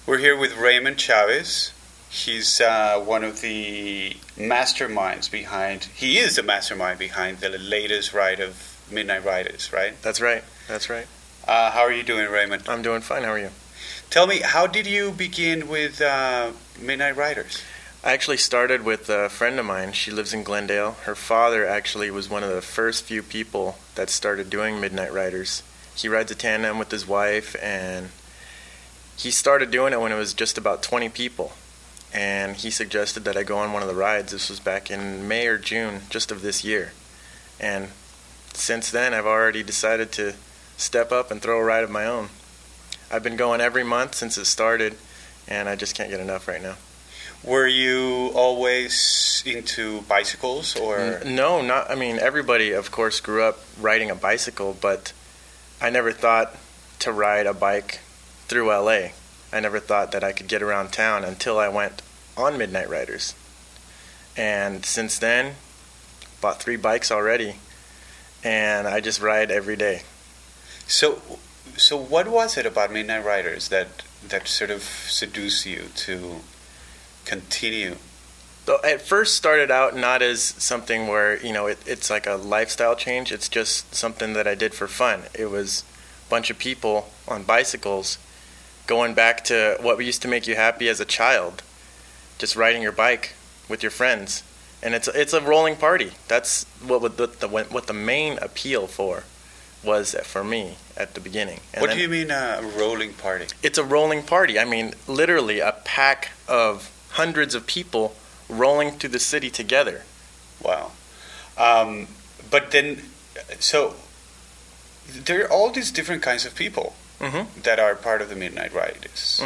We're here with Raymond Chavez. He's one of the masterminds behind. He is the mastermind behind the latest ride of Midnight Riders, right? That's right. That's right. How are you doing, Raymond? I'm doing fine. How are you? Tell me, how did you begin with Midnight Riders? I actually started with a friend of mine. She lives in Glendale. Her father actually was one of the first few people that started doing Midnight Riders. He rides a tandem with his wife, and he started doing it when it was just about 20 people. And he suggested that I go on one of the rides. This was back in May or June just of this year. And since then, I've already decided to step up and throw a ride of my own. I've been going every month since it started, and I just can't get enough right now. Were you always into bicycles, or? No, not. I mean, everybody, of course, grew up riding a bicycle, but I never thought to ride a bike through LA. I never thought that I could get around town until I went on Midnight Riders. And since then, bought 3 bikes already, and I just ride every day. So what was it about Midnight Riders that sort of seduced you to continue? So it first started out not as something where, it's like a lifestyle change. It's just something that I did for fun. It was a bunch of people on bicycles going back to what used to make you happy as a child, just riding your bike with your friends. And it's a rolling party. That's what the main appeal was for me at the beginning. And what do you mean a rolling party? It's a rolling party. I mean, literally a pack of hundreds of people rolling through the city together. Wow. But then, so there are all these different kinds of people that are part of the Midnight Riders.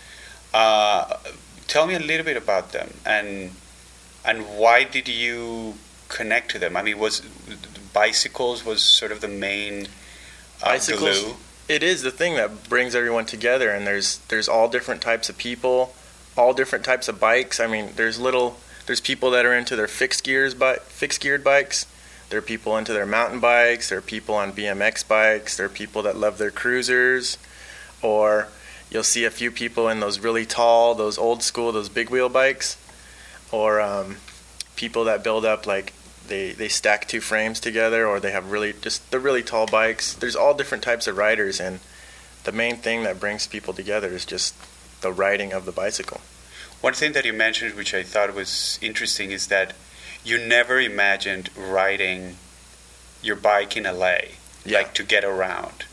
Tell me a little bit about them, and why did you connect to them? I mean, was bicycles was sort of the main bicycles glue? It is the thing that brings everyone together, and there's all different types of people, all different types of bikes. I mean, there's people that are into their fixed geared bikes. There are people into their mountain bikes. There are people on BMX bikes. There are people that love their cruisers, or you'll see a few people in those really tall, those old school, those big wheel bikes, or people that build up like they stack 2 frames together, or they have the really tall bikes. There's all different types of riders, and the main thing that brings people together is just the riding of the bicycle. One thing that you mentioned, which I thought was interesting, is that you never imagined riding your bike in LA, like to get around.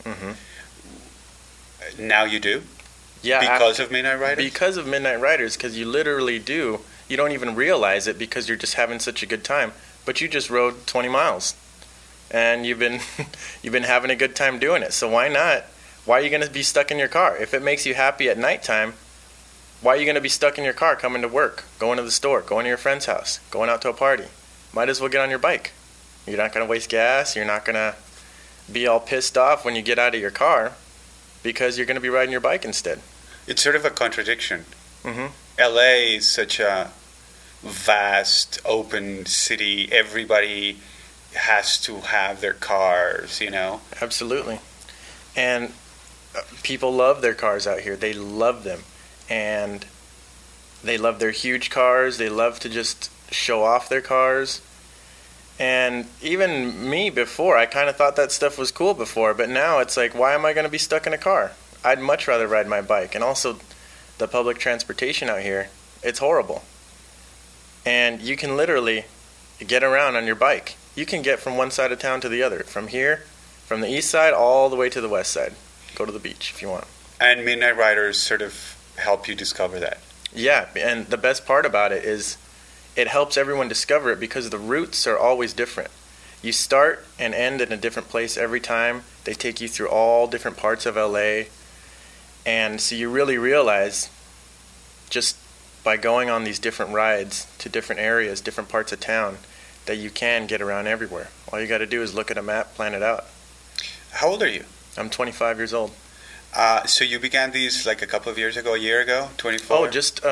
Now you do? Yeah. Because of Midnight Riders? Because of Midnight Riders, because you literally do. You don't even realize it because you're just having such a good time. But you just rode 20 miles, and you've been having a good time doing it. So why not? Why are you going to be stuck in your car? If it makes you happy at nighttime, why are you going to be stuck in your car coming to work, going to the store, going to your friend's house, going out to a party? Might as well get on your bike. You're not going to waste gas. You're not going to be all pissed off when you get out of your car because you're going to be riding your bike instead. It's sort of a contradiction. LA is such a vast, open city. Everybody has to have their cars, Absolutely. And people love their cars out here. They love them. And they love their huge cars. They love to just show off their cars. And even me before, I kind of thought that stuff was cool before. But now it's like, why am I going to be stuck in a car? I'd much rather ride my bike. And also, the public transportation out here, it's horrible. And you can literally get around on your bike. You can get from one side of town to the other. From here, from the east side, all the way to the west side. Go to the beach if you want. And Midnight Riders sort of help you discover that. Yeah, and the best part about it is it helps everyone discover it because the routes are always different. You start and end in a different place every time. They take you through all different parts of LA. And so you really realize just by going on these different rides to different areas, different parts of town, that you can get around everywhere. All you got to do is look at a map, plan it out. How old are you? I'm 25 years old. So you began these like a couple of years ago, a year ago, 24? Oh, just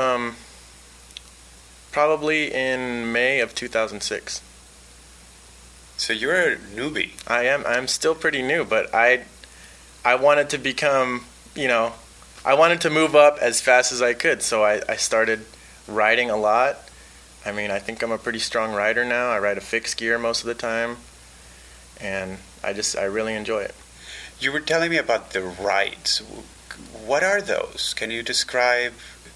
probably in May of 2006. So you're a newbie. I am. I'm still pretty new, but I wanted to become, I wanted to move up as fast as I could, so I started riding a lot. I mean, I think I'm a pretty strong rider now. I ride a fixed gear most of the time, and I really enjoy it. You were telling me about the rides. What are those? Can you describe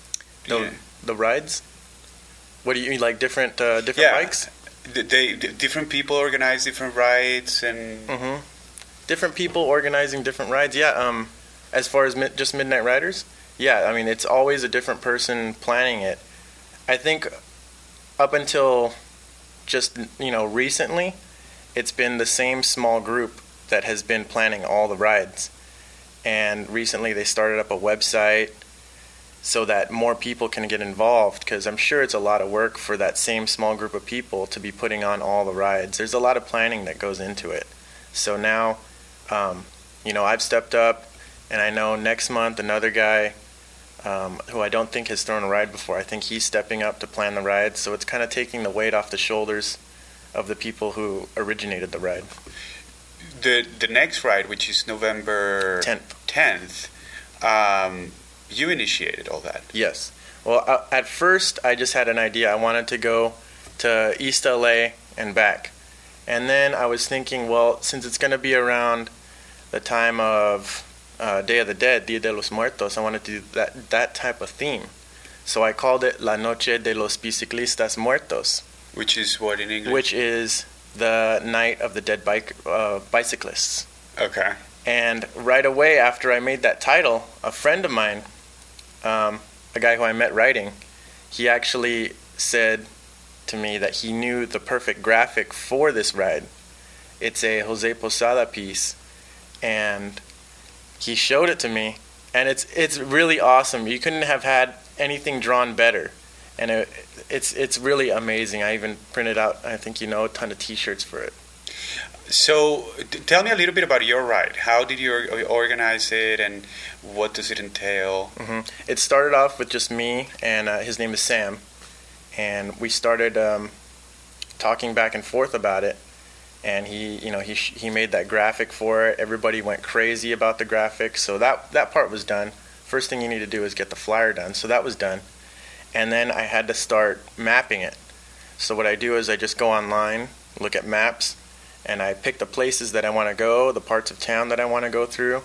the rides? What do you mean, like different bikes? Different people organize different rides and different people organizing different rides. Yeah. As far as just Midnight Riders, yeah. I mean, it's always a different person planning it. I think up until just recently, it's been the same small group that has been planning all the rides. And recently they started up a website so that more people can get involved, because I'm sure it's a lot of work for that same small group of people to be putting on all the rides. There's a lot of planning that goes into it. So now, I've stepped up, and I know next month another guy who I don't think has thrown a ride before, I think he's stepping up to plan the rides. So it's kind of taking the weight off the shoulders of the people who originated the ride. The next ride, which is November 10th, you initiated all that. Yes. Well, at first, I just had an idea. I wanted to go to East LA and back. And then I was thinking, well, since it's going to be around the time of Day of the Dead, Dia de los Muertos, I wanted to do that type of theme. So I called it La Noche de los Biciclistas Muertos. Which is what in English? Which is the night of the dead bicyclists. Okay. And right away after I made that title, a friend of mine, a guy who I met riding, he actually said to me that he knew the perfect graphic for this ride. It's a Jose Posada piece, and he showed it to me, and it's really awesome. You couldn't have had anything drawn better, and it's really amazing. I even printed out, I think a ton of T-shirts for it. So tell me a little bit about your ride. How did you organize it, and what does it entail? It started off with just me, and his name is Sam, and we started talking back and forth about it. And he made that graphic for it. Everybody went crazy about the graphic, so that part was done. First thing you need to do is get the flyer done, so that was done. And then I had to start mapping it. So what I do is I just go online, look at maps, and I pick the places that I want to go, the parts of town that I want to go through.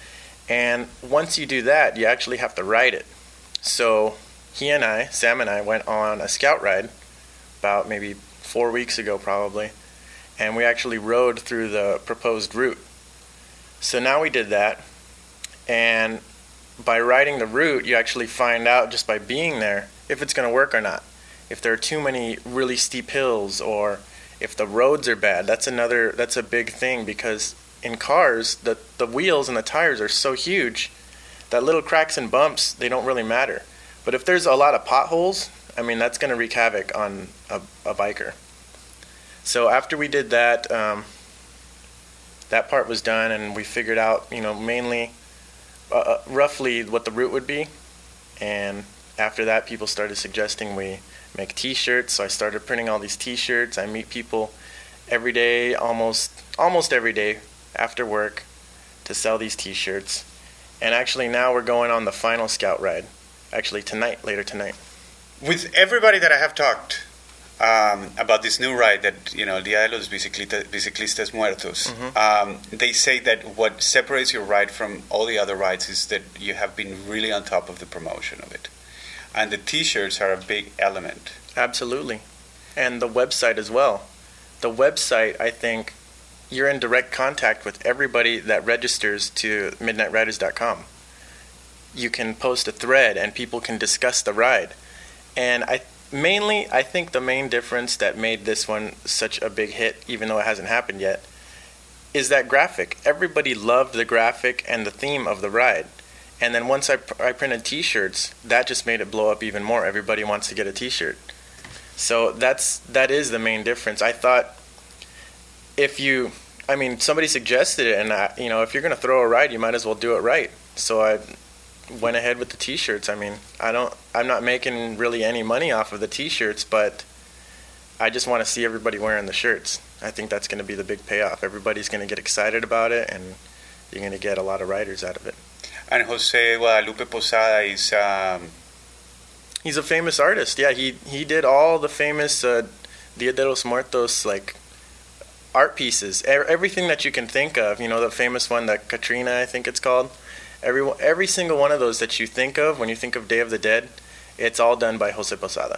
And once you do that, you actually have to ride it. So Sam and I went on a scout ride about maybe 4 weeks ago probably, and we actually rode through the proposed route. So now we did that, and by riding the route, you actually find out just by being there if it's going to work or not. If there are too many really steep hills, or if the roads are bad. That's a big thing, because in cars, the wheels and the tires are so huge that little cracks and bumps, they don't really matter. But if there's a lot of potholes, I mean, that's going to wreak havoc on a biker. So after we did that, that part was done, and we figured out, mainly roughly what the route would be. And after that, people started suggesting we make T-shirts. So I started printing all these T-shirts. I meet people every day, almost every day after work, to sell these T-shirts. And actually now we're going on the final scout ride. Actually later tonight. With everybody that I have talked about this new ride, that Dia de los Biciclistas Muertos, they say that what separates your ride from all the other rides is that you have been really on top of the promotion of it, and the T-shirts are a big element. Absolutely, and the website as well. The website, I think, you're in direct contact with everybody that registers to MidnightRiders.com. You can post a thread, and people can discuss the ride. And I think the main difference that made this one such a big hit, even though it hasn't happened yet, is that graphic. Everybody loved the graphic and the theme of the ride. And then once I printed T-shirts, that just made it blow up even more. Everybody wants to get a T-shirt. So that is the main difference. I thought somebody suggested it, and if you're going to throw a ride, you might as well do it right. So I went ahead with the T-shirts. I mean, I'm not making really any money off of the T-shirts, but I just want to see everybody wearing the shirts. I think that's going to be the big payoff. Everybody's going to get excited about it, and you're going to get a lot of riders out of it. And Jose Guadalupe Posada is He's a famous artist. Yeah, he did all the famous Dia de los Muertos like art pieces, everything that you can think of. You know, the famous one, the Katrina, I think it's called. Every single one of those that you think of when you think of Day of the Dead, it's all done by Jose Posada.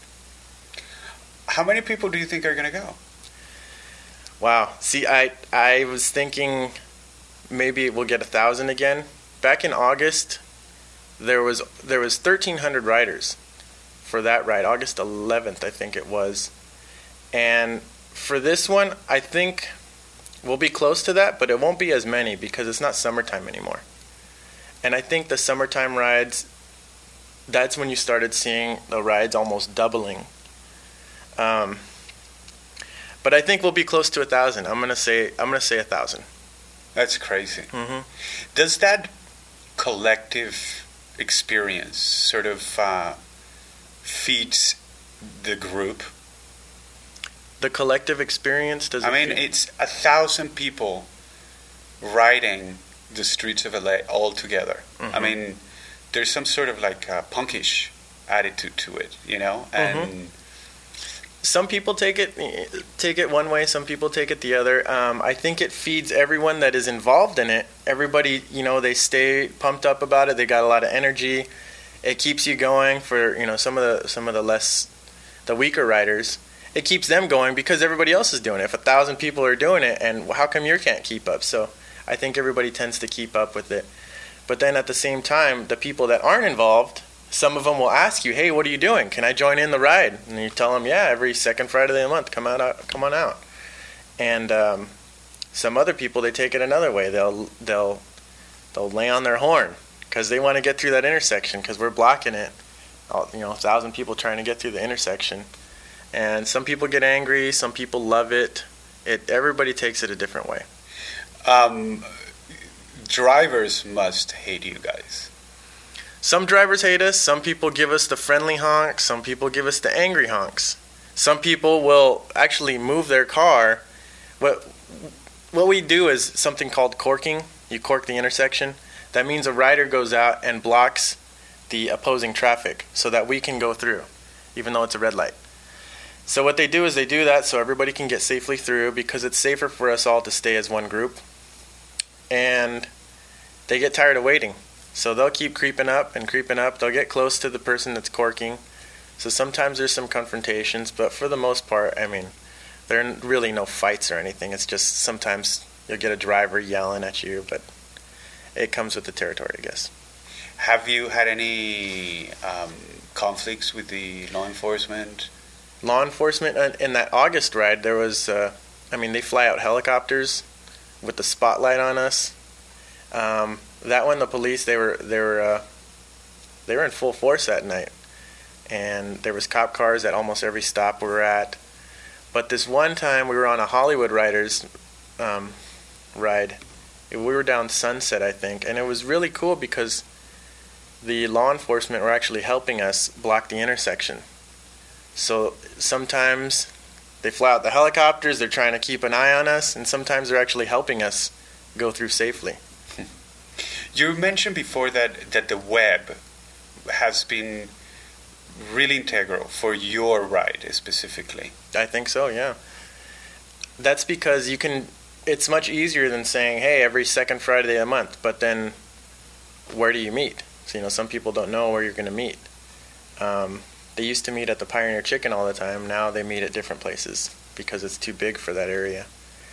How many people do you think are going to go? Wow. See, I was thinking maybe we'll get 1,000 again. Back in August, there was 1,300 riders for that ride. August 11th, I think it was. And for this one, I think we'll be close to that, but it won't be as many because it's not summertime anymore. And I think the summertime rides, that's when you started seeing the rides almost doubling. But I think we'll be close to 1,000. I'm gonna say 1,000. That's crazy. Mm-hmm. Does that collective experience sort of feeds the group? The collective experience does. I mean, it's 1,000 people riding the streets of LA all together. Mm-hmm. I mean, there's some sort of like a punkish attitude to it, you know, and some people take it one way, some people take it the other. I think it feeds everyone that is involved in it. Everybody, you know, they stay pumped up about it. They got a lot of energy. It keeps you going for, you know, some of the weaker riders. It keeps them going because everybody else is doing it. If 1,000 people are doing it, and how come you can't keep up? So I think everybody tends to keep up with it. But then at the same time, the people that aren't involved, some of them will ask you, "Hey, what are you doing? Can I join in the ride?" And you tell them, "Yeah, every second Friday of the month, come on out." And some other people, they take it another way. They'll lay on their horn because they want to get through that intersection because we're blocking it. You know, 1,000 people trying to get through the intersection. And some people get angry, some people love it. Everybody takes it a different way. Drivers must hate you guys. Some drivers hate us. Some people give us the friendly honks. Some people give us the angry honks. Some people will actually move their car. What we do is something called corking. You cork the intersection. That means a rider goes out and blocks the opposing traffic so that we can go through, even though it's a red light. So what they do is they do that so everybody can get safely through because it's safer for us all to stay as one group. And they get tired of waiting. So they'll keep creeping up and creeping up. They'll get close to the person that's corking. So sometimes there's some confrontations, but for the most part, I mean, there are really no fights or anything. It's just sometimes you'll get a driver yelling at you, but it comes with the territory, I guess. Have you had any conflicts with the law enforcement? Law enforcement in that August ride, there was, they fly out helicopters with the spotlight on us. That one, the police, they were in full force that night, and there was cop cars at almost every stop we were at. But this one time, we were on a Hollywood Riders ride. We were down Sunset, I think, and it was really cool because the law enforcement were actually helping us block the intersection. So sometimes they fly out the helicopters, they're trying to keep an eye on us, and sometimes they're actually helping us go through safely. You mentioned before that the web has been really integral for your ride specifically. I think so, yeah. That's because it's much easier than saying, hey, every second Friday of the month, but then where do you meet? So, some people don't know where you're going to meet. They used to meet at the Pioneer Chicken all the time. Now they meet at different places because it's too big for that area.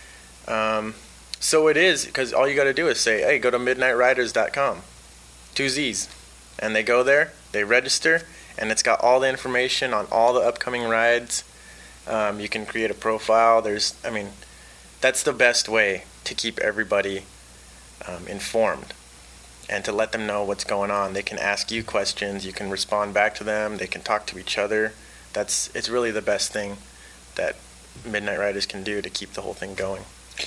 So it is, because all you got to do is say, hey, go to midnightriders.com, 2 Z's. And they go there, they register, and it's got all the information on all the upcoming rides. You can create a profile. That's the best way to keep everybody informed and to let them know what's going on. They can ask you questions, you can respond back to them, they can talk to each other. It's really the best thing that Midnight Riders can do to keep the whole thing going.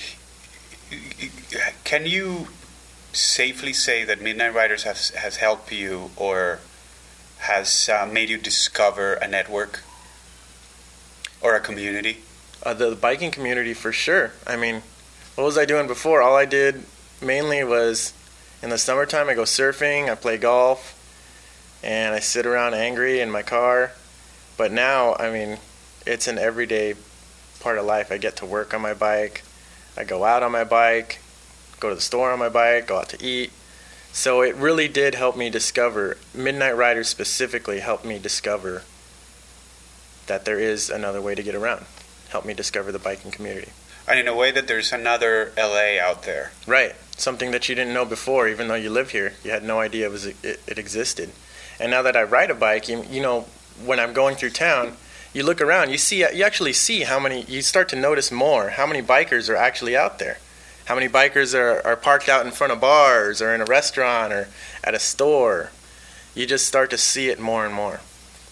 Can you safely say that Midnight Riders has helped you or has made you discover a network or a community? The biking community, for sure. What was I doing before? All I did mainly was In the summertime, I go surfing, I play golf, and I sit around angry in my car. But now, I mean, it's an everyday part of life. I get to work on my bike, I go out on my bike, go to the store on my bike, go out to eat. So it really did help me discover, Midnight Riders specifically helped me discover that there is another way to get around. Helped me discover the biking community. And in a way that there's another LA out there. Right. Something that you didn't know before, even though you live here. You had no idea it existed. And now that I ride a bike, you know, when I'm going through town, you look around, you actually see you start to notice more, how many bikers are actually out there. How many bikers are parked out in front of bars or in a restaurant or at a store. You just start to see it more and more.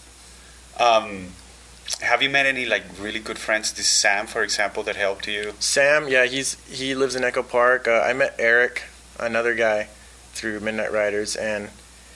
Have you met any like really good friends? This Sam, for example, that helped you? Sam, yeah, he lives in Echo Park. I met Eric, another guy, through Midnight Riders, and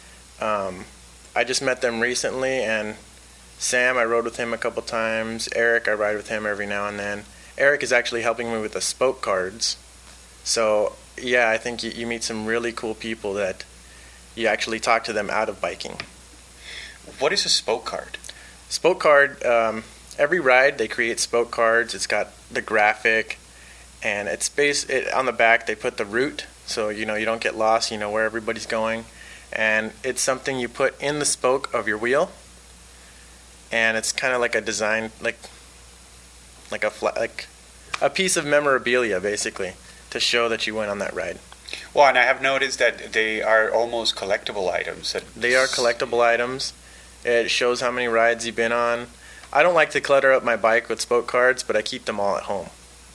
I just met them recently. And Sam, I rode with him a couple times. Eric, I ride with him every now and then. Eric is actually helping me with the spoke cards. So yeah, I think you meet some really cool people that you actually talk to them out of biking. What is a spoke card? Spoke card, every ride they create spoke cards. It's got the graphic, and it's on the back they put the route, so you know you don't get lost, you know where everybody's going. And it's something you put in the spoke of your wheel, and it's kind of like a design, like a piece of memorabilia, basically, to show that you went on that ride. Well, and I have noticed that they are almost collectible items. They are collectible items. It shows how many rides you've been on. I don't like to clutter up my bike with spoke cards, but I keep them all at home.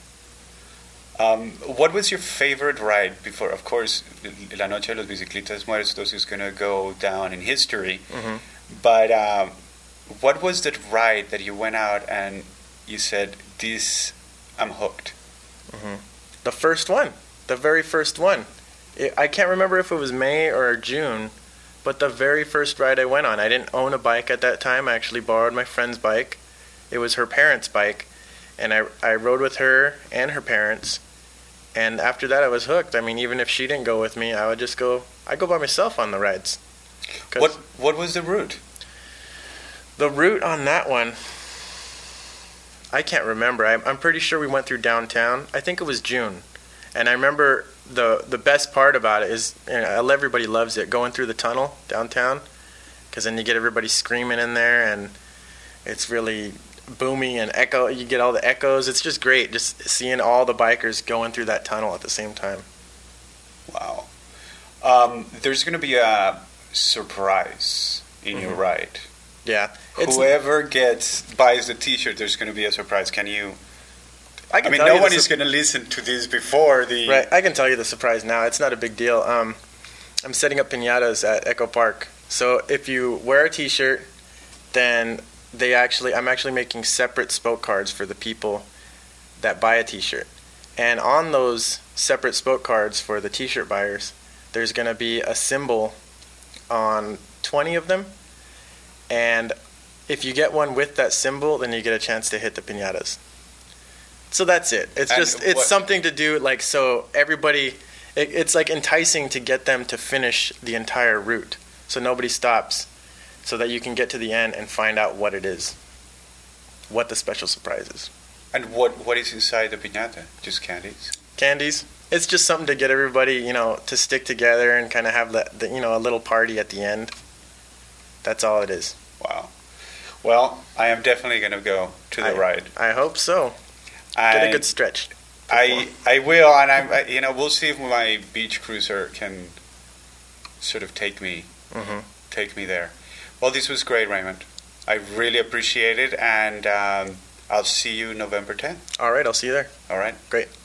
What was your favorite ride before? Of course, La Noche de los Bicicletas Muertos is going to go down in history. Mm-hmm. But what was that ride that you went out and you said, "This, I'm hooked"? Mm-hmm. The first one. The very first one. I can't remember if it was May or June, but the very first ride I went on. I didn't own a bike at that time. I actually borrowed my friend's bike. It was her parents' bike, and I rode with her and her parents. And after that, I was hooked. I mean, even if she didn't go with me, I go by myself on the rides. What was the route? The route on that one, I can't remember. I'm pretty sure we went through downtown. I think it was June. And I remember the best part about it is, everybody loves it, going through the tunnel downtown, because then you get everybody screaming in there, and it's really boomy and echo. You get all the echoes. It's just great, just seeing all the bikers going through that tunnel at the same time. Wow. There's going to be a surprise in your ride. Yeah. Whoever buys the T-shirt, there's going to be a surprise. Can you? I mean, no one is going to listen to this before the... Right, I can tell you the surprise now. It's not a big deal. I'm setting up piñatas at Echo Park. So if you wear a T-shirt, then I'm actually making separate spoke cards for the people that buy a T-shirt. And on those separate spoke cards for the T-shirt buyers, there's going to be a symbol on 20 of them. And if you get one with that symbol, then you get a chance to hit the piñatas. So that's it. It's something to do, like, so everybody, it's like enticing to get them to finish the entire route, so nobody stops, so that you can get to the end and find out what it is, what the special surprise is. And what is inside the piñata? Just candies? Candies. It's just something to get everybody, to stick together and kind of have a little party at the end. That's all it is. Wow. Well, I am definitely going to go to the ride. I hope so. Get a good stretch. I will, and we'll see if my beach cruiser can sort of take me there. Well, this was great, Raymond. I really appreciate it, and I'll see you November 10th. All right, I'll see you there. All right. Great.